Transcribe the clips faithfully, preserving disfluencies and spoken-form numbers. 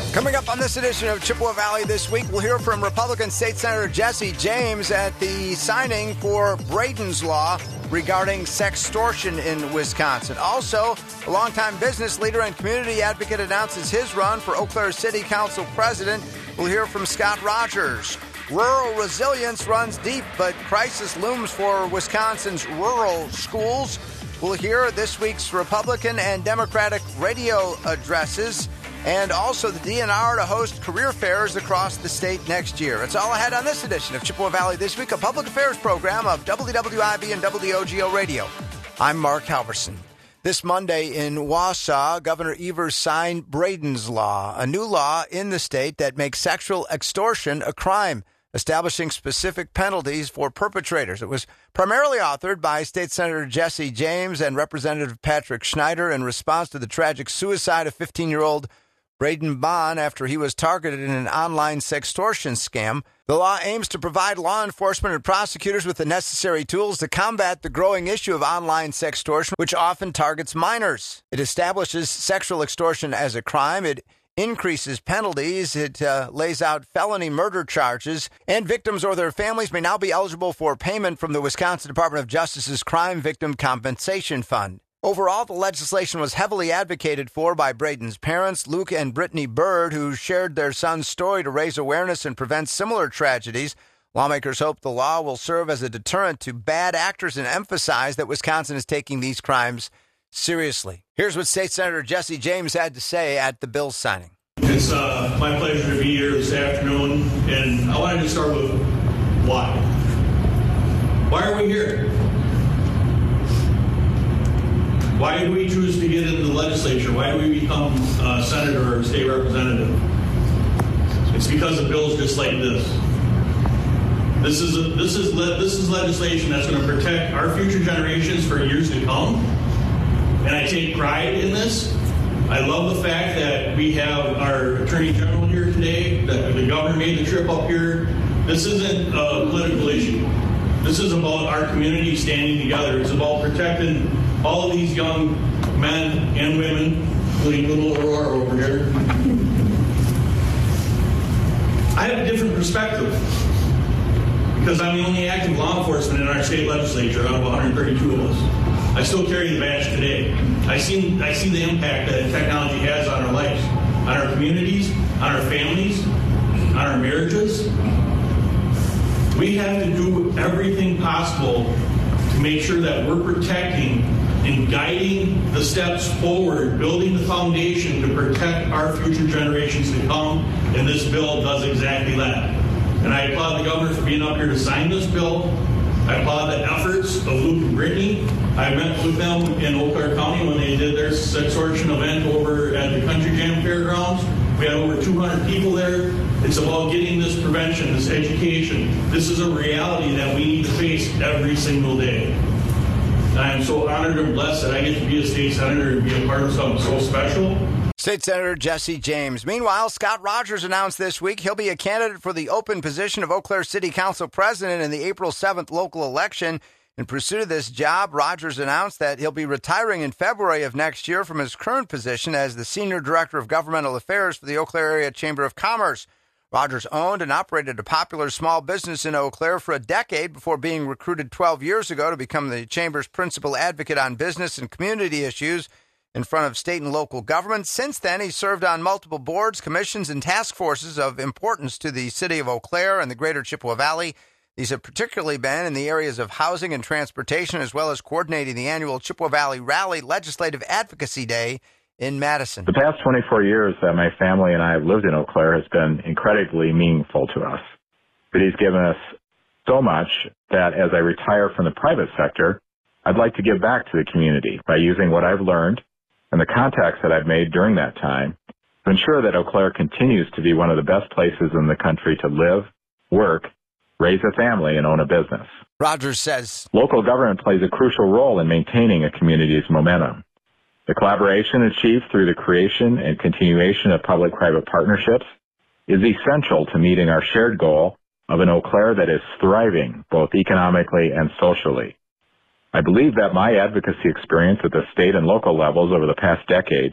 Coming up on this edition of Chippewa Valley this week, we'll hear from Republican State Senator Jesse James at the signing for Braden's Law regarding sextortion in Wisconsin. Also, a longtime business leader and community advocate announces his run for Eau Claire City Council president. We'll hear from Scott Rogers. Rural resilience runs deep, but crisis looms for Wisconsin's rural schools. We'll hear this week's Republican and Democratic radio addresses, and also the D N R to host career fairs across the state next year. It's all ahead on this edition of Chippewa Valley This Week, a public affairs program of W W I B and W O G O Radio. I'm Mark Halverson. This Monday in Wausau, Governor Evers signed Braden's Law, a new law in the state that makes sexual extortion a crime, establishing specific penalties for perpetrators. It was primarily authored by State Senator Jesse James and Representative Patrick Schneider in response to the tragic suicide of fifteen-year-old Braden Bond after he was targeted in an online sextortion scam. The law aims to provide law enforcement and prosecutors with the necessary tools to combat the growing issue of online sextortion, which often targets minors. It establishes sexual extortion as a crime. It increases penalties. It uh, lays out felony murder charges, and victims or their families may now be eligible for payment from the Wisconsin Department of Justice's Crime Victim Compensation Fund. Overall, the legislation was heavily advocated for by Braden's parents, Luke and Brittany Bird, who shared their son's story to raise awareness and prevent similar tragedies. Lawmakers hope the law will serve as a deterrent to bad actors and emphasize that Wisconsin is taking these crimes seriously. Here's what State Senator Jesse James had to say at the bill's signing. It's uh, my pleasure to be here this afternoon, and I wanted to start with why. Why are we here? Why did we choose to get into the legislature? Why do we become a senator or state representative? It's because of bills just like this. This is a, this is le- this is legislation that's going to protect our future generations for years to come, and I take pride in this. I love the fact that we have our Attorney General here today, that the governor made the trip up here. This isn't a political issue. This is about our community standing together. It's about protecting all of these young men and women, including little Aurora over here. I have a different perspective because I'm the only active law enforcement in our state legislature out of one hundred thirty-two of us. I still carry the badge today. I see, I see the impact that technology has on our lives, on our communities, on our families, on our marriages. We have to do everything possible to make sure that we're protecting and guiding the steps forward, building the foundation to protect our future generations to come, and this bill does exactly that. And I applaud the governor for being up here to sign this bill. I applaud the efforts of Luke and Brittany. I met with them in Eau Claire County when they did their sextortion event over at the Country Jam Fairgrounds. We had over two hundred people there. It's about getting this prevention, this education. This is a reality that we need to face every single day. And I am so honored and blessed that I get to be a state senator and be a part of something so special. State Senator Jesse James. Meanwhile, Scott Rogers announced this week he'll be a candidate for the open position of Eau Claire City Council president in the April seventh local election. In pursuit of this job, Rogers announced that he'll be retiring in February of next year from his current position as the Senior Director of Governmental Affairs for the Eau Claire Area Chamber of Commerce. Rogers owned and operated a popular small business in Eau Claire for a decade before being recruited twelve years ago to become the Chamber's principal advocate on business and community issues in front of state and local governments. Since then, he served on multiple boards, commissions, and task forces of importance to the city of Eau Claire and the greater Chippewa Valley. These have particularly been in the areas of housing and transportation, as well as coordinating the annual Chippewa Valley Rally Legislative Advocacy Day in Madison. The past twenty-four years that my family and I have lived in Eau Claire has been incredibly meaningful to us. But he's given us so much that as I retire from the private sector, I'd like to give back to the community by using what I've learned and the contacts that I've made during that time to ensure that Eau Claire continues to be one of the best places in the country to live, work, raise a family, and own a business. Rogers says local government plays a crucial role in maintaining a community's momentum. The collaboration achieved through the creation and continuation of public-private partnerships is essential to meeting our shared goal of an Eau Claire that is thriving both economically and socially. I believe that my advocacy experience at the state and local levels over the past decade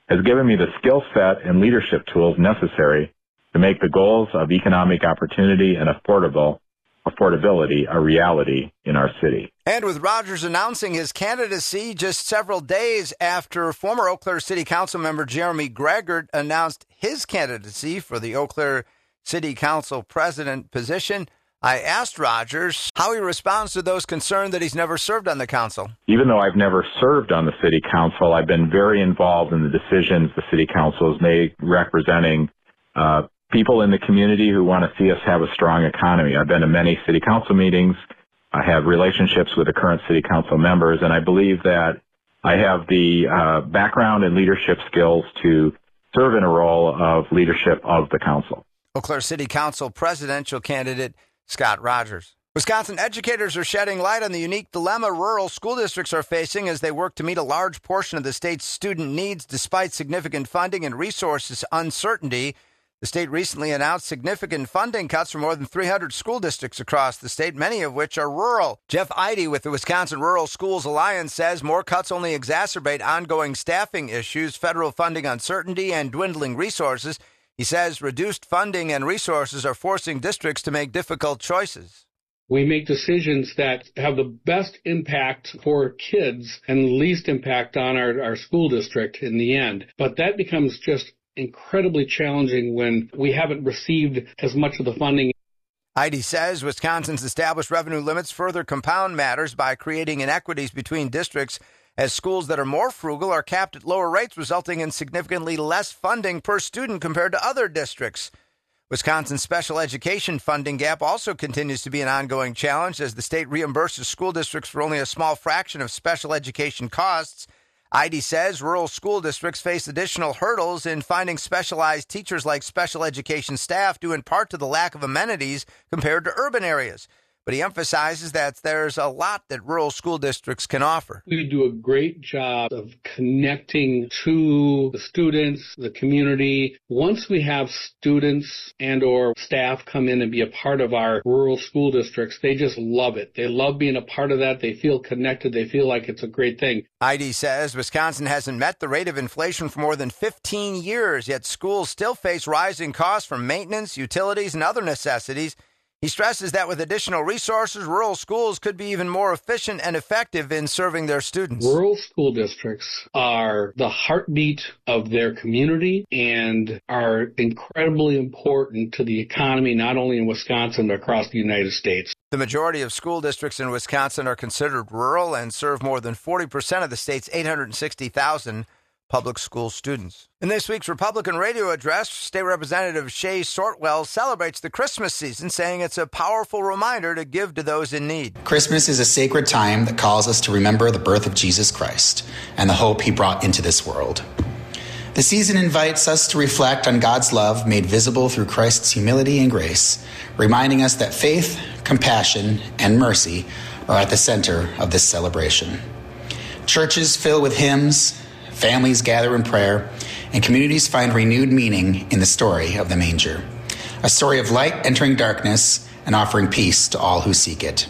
has given me the skill set and leadership tools necessary to make the goals of economic opportunity and affordable affordability a reality in our city. And with Rogers announcing his candidacy just several days after former Eau Claire City Council member Jeremy Greggert announced his candidacy for the Eau Claire City Council president position, I asked Rogers how he responds to those concerned that he's never served on the council. Even though I've never served on the city council, I've been very involved in the decisions the city council has made representing uh, people in the community who want to see us have a strong economy. I've been to many city council meetings. I have relationships with the current city council members, and I believe that I have the uh, background and leadership skills to serve in a role of leadership of the council. Eau Claire City Council presidential candidate Scott Rogers. Wisconsin educators are shedding light on the unique dilemma rural school districts are facing as they work to meet a large portion of the state's student needs despite significant funding and resources uncertainty. The state recently announced significant funding cuts for more than three hundred school districts across the state, many of which are rural. Jeff Eide with the Wisconsin Rural Schools Alliance says more cuts only exacerbate ongoing staffing issues, federal funding uncertainty, and dwindling resources. He says reduced funding and resources are forcing districts to make difficult choices. We make decisions that have the best impact for kids and least impact on our, our school district in the end. But that becomes just incredibly challenging when we haven't received as much of the funding. Eide says Wisconsin's established revenue limits further compound matters by creating inequities between districts as schools that are more frugal are capped at lower rates, resulting in significantly less funding per student compared to other districts. Wisconsin's special education funding gap also continues to be an ongoing challenge as the state reimburses school districts for only a small fraction of special education costs. Eide says rural school districts face additional hurdles in finding specialized teachers like special education staff due in part to the lack of amenities compared to urban areas. But he emphasizes that there's a lot that rural school districts can offer. We do a great job of connecting to the students, the community. Once we have students and or staff come in and be a part of our rural school districts, they just love it. They love being a part of that. They feel connected. They feel like it's a great thing. Eide says Wisconsin hasn't met the rate of inflation for more than fifteen years, yet schools still face rising costs from maintenance, utilities, and other necessities. He stresses that with additional resources, rural schools could be even more efficient and effective in serving their students. Rural school districts are the heartbeat of their community and are incredibly important to the economy, not only in Wisconsin, but across the United States. The majority of school districts in Wisconsin are considered rural and serve more than forty percent of the state's eight hundred sixty thousand public school students. In this week's Republican radio address, State Representative Shay Sortwell celebrates the Christmas season, saying it's a powerful reminder to give to those in need. Christmas is a sacred time that calls us to remember the birth of Jesus Christ and the hope he brought into this world. The season invites us to reflect on God's love made visible through Christ's humility and grace, reminding us that faith, compassion, and mercy are at the center of this celebration. Churches fill with hymns, families gather in prayer, and communities find renewed meaning in the story of the manger, a story of light entering darkness and offering peace to all who seek it.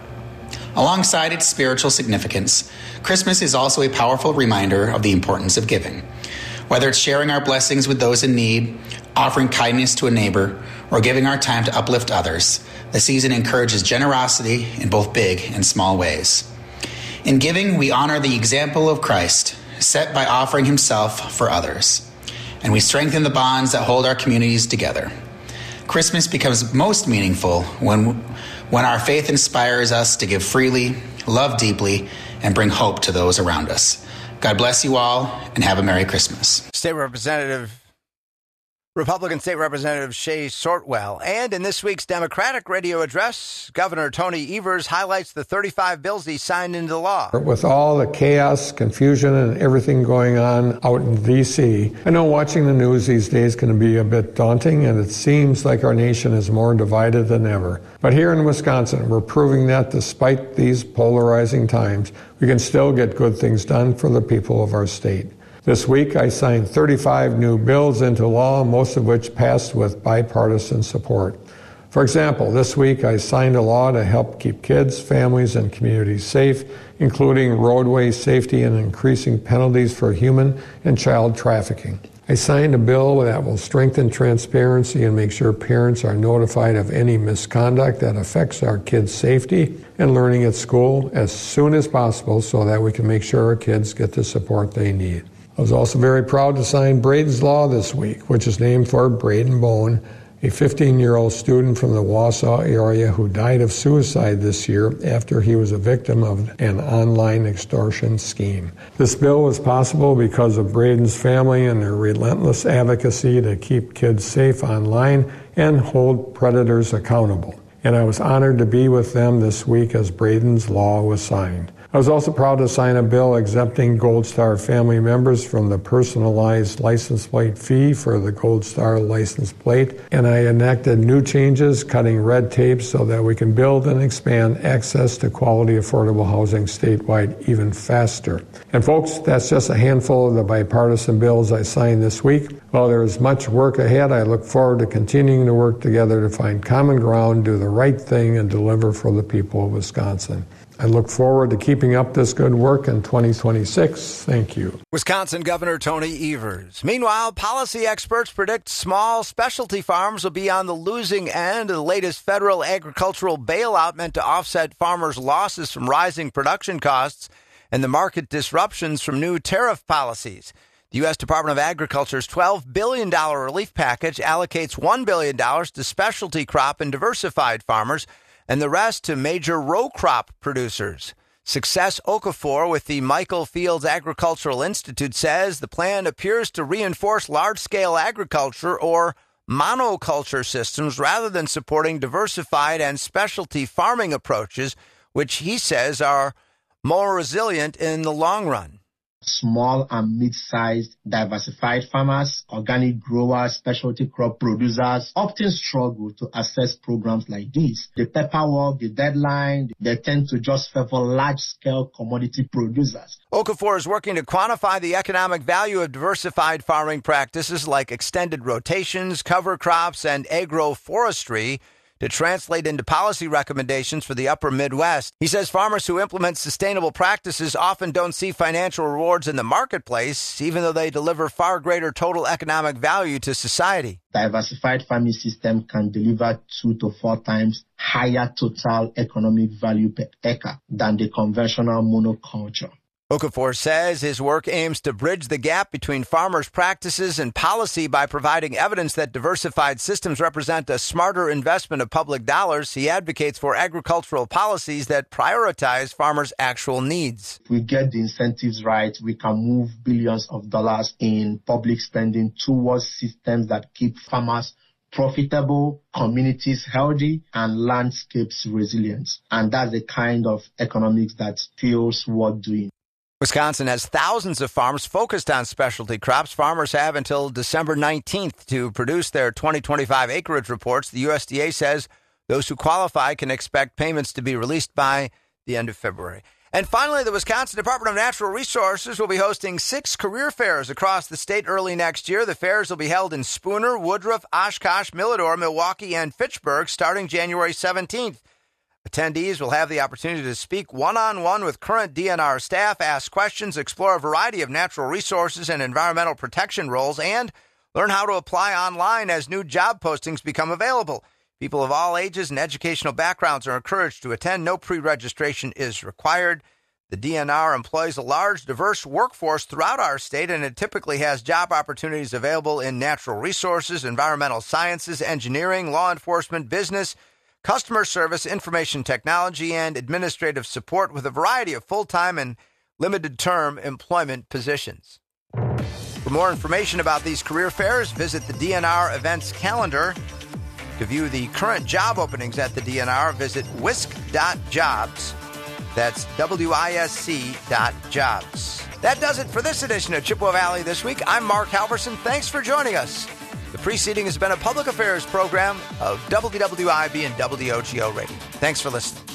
Alongside its spiritual significance, Christmas is also a powerful reminder of the importance of giving. Whether it's sharing our blessings with those in need, offering kindness to a neighbor, or giving our time to uplift others, the season encourages generosity in both big and small ways. In giving, we honor the example of Christ, set by offering himself for others, and we strengthen the bonds that hold our communities together. Christmas becomes most meaningful when, when our faith inspires us to give freely, love deeply, and bring hope to those around us. God bless you all, and have a Merry Christmas. State Representative Republican State Representative Shay Sortwell. And in this week's Democratic radio address, Governor Tony Evers highlights the thirty-five bills he signed into law. With all the chaos, confusion, and everything going on out in D C, I know watching the news these days can be a bit daunting, and it seems like our nation is more divided than ever. But here in Wisconsin, we're proving that despite these polarizing times, we can still get good things done for the people of our state. This week, I signed thirty-five new bills into law, most of which passed with bipartisan support. For example, this week I signed a law to help keep kids, families, and communities safe, including roadway safety and increasing penalties for human and child trafficking. I signed a bill that will strengthen transparency and make sure parents are notified of any misconduct that affects our kids' safety and learning at school as soon as possible so that we can make sure our kids get the support they need. I was also very proud to sign Braden's Law this week, which is named for Braden Bone, a fifteen-year-old student from the Wausau area who died of suicide this year after he was a victim of an online extortion scheme. This bill was possible because of Braden's family and their relentless advocacy to keep kids safe online and hold predators accountable. And I was honored to be with them this week as Braden's Law was signed. I was also proud to sign a bill exempting Gold Star family members from the personalized license plate fee for the Gold Star license plate, and I enacted new changes cutting red tape so that we can build and expand access to quality affordable housing statewide even faster. And folks, that's just a handful of the bipartisan bills I signed this week. While there is much work ahead, I look forward to continuing to work together to find common ground, do the right thing, and deliver for the people of Wisconsin. I look forward to keeping up this good work in twenty twenty-six. Thank you. Wisconsin Governor Tony Evers. Meanwhile, policy experts predict small specialty farms will be on the losing end of the latest federal agricultural bailout meant to offset farmers' losses from rising production costs and the market disruptions from new tariff policies. The U S Department of Agriculture's twelve billion dollars relief package allocates one billion dollars to specialty crop and diversified farmers, and the rest to major row crop producers. Success Okafor with the Michael Fields Agricultural Institute says the plan appears to reinforce large-scale agriculture or monoculture systems rather than supporting diversified and specialty farming approaches, which he says are more resilient in the long run. Small and mid-sized diversified farmers, organic growers, specialty crop producers often struggle to access programs like these. The paperwork, the deadline, they tend to just favor large-scale commodity producers. Okafor is working to quantify the economic value of diversified farming practices like extended rotations, cover crops, and agroforestry to translate into policy recommendations for the upper Midwest. He says farmers who implement sustainable practices often don't see financial rewards in the marketplace, even though they deliver far greater total economic value to society. Diversified farming system can deliver two to four times higher total economic value per acre than the conventional monoculture. Okafor says his work aims to bridge the gap between farmers' practices and policy by providing evidence that diversified systems represent a smarter investment of public dollars. He advocates for agricultural policies that prioritize farmers' actual needs. If we get the incentives right, we can move billions of dollars in public spending towards systems that keep farmers profitable, communities healthy, and landscapes resilient. And that's the kind of economics that feels worth doing. Wisconsin has thousands of farms focused on specialty crops. Farmers have until December nineteenth to produce their twenty twenty-five acreage reports. The U S D A says those who qualify can expect payments to be released by the end of February. And finally, the Wisconsin Department of Natural Resources will be hosting six career fairs across the state early next year. The fairs will be held in Spooner, Woodruff, Oshkosh, Milidor, Milwaukee, and Fitchburg starting January seventeenth. Attendees will have the opportunity to speak one-on-one with current D N R staff, ask questions, explore a variety of natural resources and environmental protection roles, and learn how to apply online as new job postings become available. People of all ages and educational backgrounds are encouraged to attend. No pre-registration is required. The D N R employs a large, diverse workforce throughout our state, and it typically has job opportunities available in natural resources, environmental sciences, engineering, law enforcement, business, customer service, information technology, and administrative support with a variety of full-time and limited-term employment positions. For more information about these career fairs, visit the D N R events calendar. To view the current job openings at the D N R, visit wisc dot jobs. That's W I S C dot jobs. That does it for this edition of Chippewa Valley This Week. I'm Mark Halverson. Thanks for joining us. The preceding has been a public affairs program of W W I B and W O G O Radio. Thanks for listening.